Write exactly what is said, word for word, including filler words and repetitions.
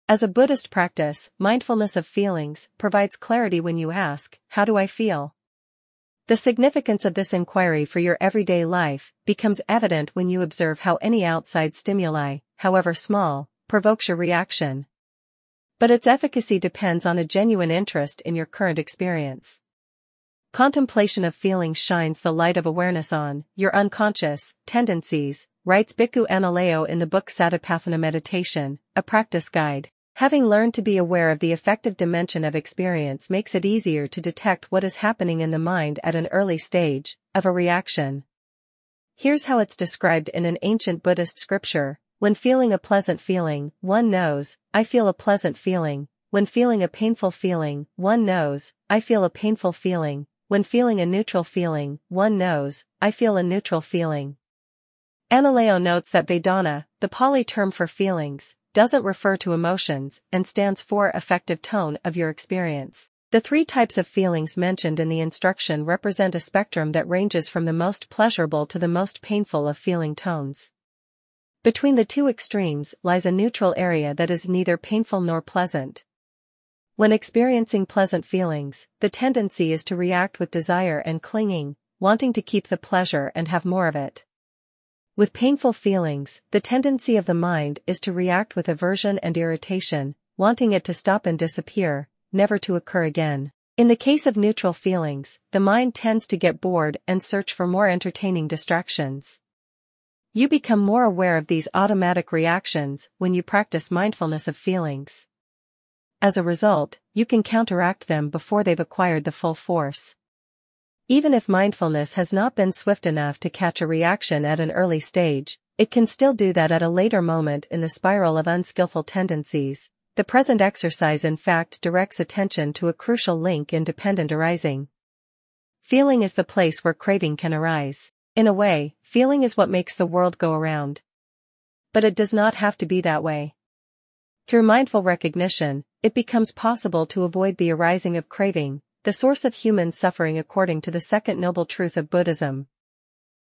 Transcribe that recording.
As a Buddhist practice, mindfulness of feelings provides clarity when you ask, "How do I feel?" The significance of this inquiry for your everyday life becomes evident when you observe how any outside stimuli, however small, provokes your reaction. But its efficacy depends on a genuine interest in your current experience. Contemplation of feelings shines the light of awareness on your unconscious tendencies, writes Bhikkhu Analayo in the book Satipatthana Meditation, a practice guide. Having learned to be aware of the affective dimension of experience makes it easier to detect what is happening in the mind at an early stage of a reaction. Here's how it's described in an ancient Buddhist scripture: when feeling a pleasant feeling, one knows, I feel a pleasant feeling. When feeling a painful feeling, one knows, I feel a painful feeling. When feeling a neutral feeling, one knows, I feel a neutral feeling. Analayo notes that Vedana, the Pali term for feelings, doesn't refer to emotions and stands for affective tone of your experience. The three types of feelings mentioned in the instruction represent a spectrum that ranges from the most pleasurable to the most painful of feeling tones. Between the two extremes lies a neutral area that is neither painful nor pleasant. When experiencing pleasant feelings, the tendency is to react with desire and clinging, wanting to keep the pleasure and have more of it. With painful feelings, the tendency of the mind is to react with aversion and irritation, wanting it to stop and disappear, never to occur again. In the case of neutral feelings, the mind tends to get bored and search for more entertaining distractions. You become more aware of these automatic reactions when you practice mindfulness of feelings. As a result, you can counteract them before they've acquired the full force. Even if mindfulness has not been swift enough to catch a reaction at an early stage, it can still do that at a later moment in the spiral of unskillful tendencies. The present exercise in fact directs attention to a crucial link in dependent arising. Feeling is the place where craving can arise. In a way, feeling is what makes the world go around. But it does not have to be that way. Through mindful recognition, it becomes possible to avoid the arising of craving, the source of human suffering according to the second noble truth of Buddhism.